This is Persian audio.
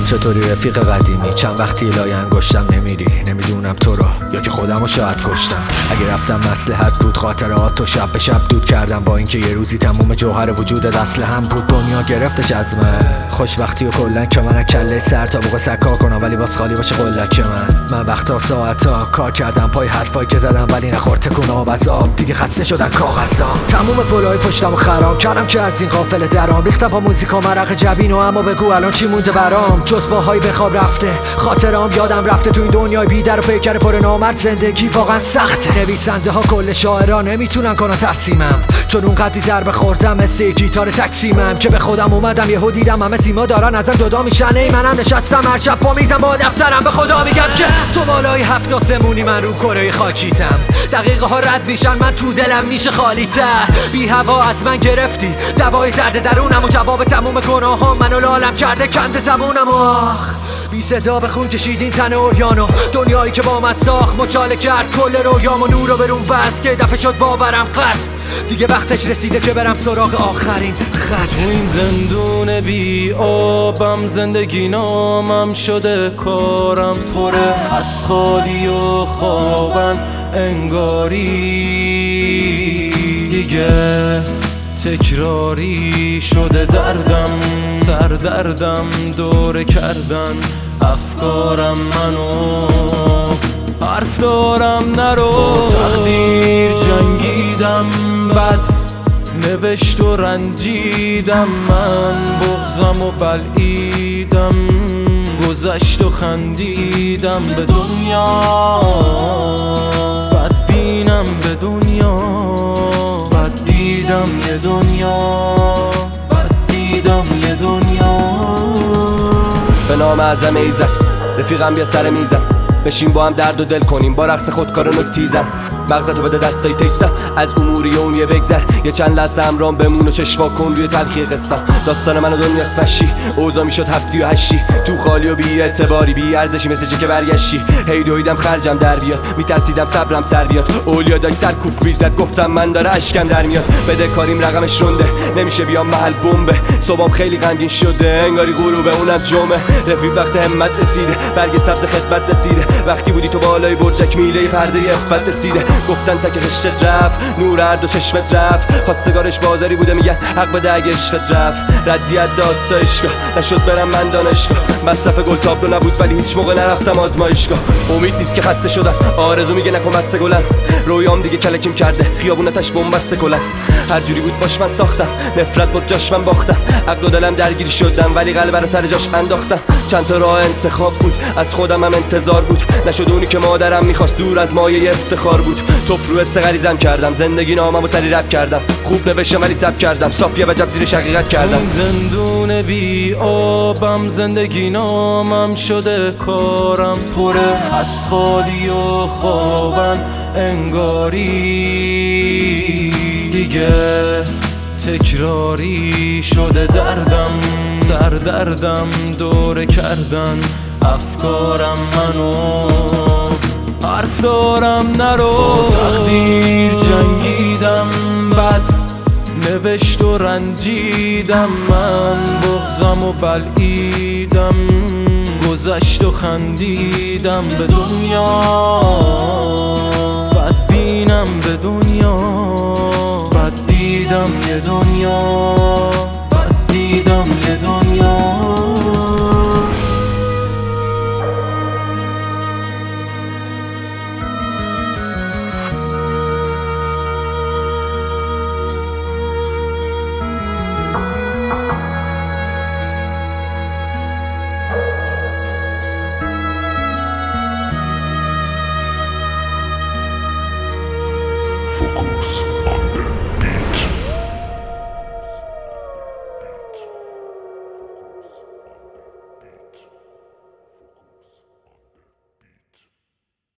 چطوری رفیق قدیمی؟ چند وقتی لای انگشتم نمیری، نمیدونم تو رو یا که خودمو شاید کشتم. اگه رفتم مصلحت بود خاطرات تو شب به شب دود کردم، با اینکه یه روزی تموم جوهر وجودت اصل هم بود. دنیا گرفتش از من، خوشبختی و کلن که من کله سر تا بوق سکا کنم ولی باز خالی باشه قلک من وقتا ساعتا کار کردم پای حرفایی که زدم ولی نخورد تکون آب از آب. دیگه خسته شدن کاغذا، تموم پلای پشتمو خراب کردم که از این قافله درام. ریختم با موزیکا مرق جبینو، اما بگو الان چی مونده برام؟ جز باهای به خواب رفته، خاطرام یادم رفته تو این دنیای بی در و پیکر پر نامرد. زندگی واقعا سخته، نویسنده ها کل شاعران نمیتونن کنن ترسیمم، چون اونقدی ضربه خوردم مثل گیتار تقسیمم که به خودم اومدم یهو دیدم همه سیما دارن ازم جدا میشن. ای منم نشستم هر شب پا میزم با دفترم، به خدا میگم که تو بالای 7 آسمونی، من رو کره خاکیتم. دقیقه ها رد میشن، من تو دلم میشه خالی تر. بی هوا از من گرفتی دوای درد درونم و جواب تموم گناهام منو لالم کرده کنده زبونم. آخ بی صدا به خون کشیدین تن اوریانو، دنیایی که با من ساخت مچاله کرد کل رویامو. نور رو برون بست که دفعه شد باورم قط، دیگه وقتش رسیده که برم سراغ آخرین خط. تو این زندون بی آبم زندگی نامم شده، کارم پره از خالی و خوابم انگاری. دیگه تکراری شده دردم، سردردم دوره کردن افکارم. منو حرف دارم نرو، با تقدیر جنگیدم، بد نوشت و رنجیدم. من بغضم و بلعیدم، گذشت و خندیدم به دنیا. بد بینم به دنیا، بد دیدم یه دنیا، بد دیدم یه دنیا. به نام اعظم ایزد رفیقم بیا سر میزم، بشین با هم درد و دل کنیم با رقص خودکار و نکتیزم. مغزتو بده دستای تکسم، از اموری اون یه بگذر. یه چند لحظه همرام بمون و چشوا کن روی تلخی قصم. داستان من و دنیاست مشی، اوضاع میشد 7 و 8. تو خالی و بی اعتباری، بی ارزشی مثل چه که برگشتی. هی دویدم خرجم در بیاد، میترسیدم صبرم سر بیاد. اولیا داشت سر کوف میزد، گفتم من داره اشکم در میاد. بده کاریم رقمش رونده، نمیشه بیام محل بمبه. صبحم خیلی غمگین شده، انگاری غروبه اونم جمعه. رفیق وقت همت رسیده، برگ سبز خدمت رسیده. وقتی بودی تو بالای برجک میله پرده عفت رسیده. گفتن تک خشت رفت، نور هر دو چشمت رفت. خواستگارش بازاری بوده میگن حق بده اگه عشقت رفت. ردیت داستا عشقا نشد برم من دانشگاه. مصرف گل تابلو نبود ولی هیچ موقع نرفتم آزمایشگاه. امید نیست که خسته شدن، آرزو میگه نکن بسته گلن. رویام دیگه کلکیم کرده، خیابونتش بنبسته کلن. هر جوری بود باش من ساختم، نفرت بود جاش من باختم. عقل و دلم درگیر شدم ولی قلب رو سر جاش انداختم. چند تا راه انتخاب بود، از خودم هم انتظار بود. نشد اونی که مادرم میخواست، دور از مایه افتخار بود. توف رو حس غریزم کردم، زندگی ناممو سری رپ کردم. خوب نوشتم ولی سب کردم، صافیه وجب زیر شقیقت کردم. این زندون بی آبم زندگی نامم شده، کارم پره از خالی و خوابم انگاری. دیگه تکراری شده دردم، سردردم دوره کردن افکارم. منو حرف دارم نرو، با تقدیر جنگیدم، بد نوشت و رنجیدم. من بغضم و بلعیدم، گذشت و خندیدم به دنیا. بد بینم به دنیا، بد دیدم یه دنیا، بد دیدم یه دنیا. Focus.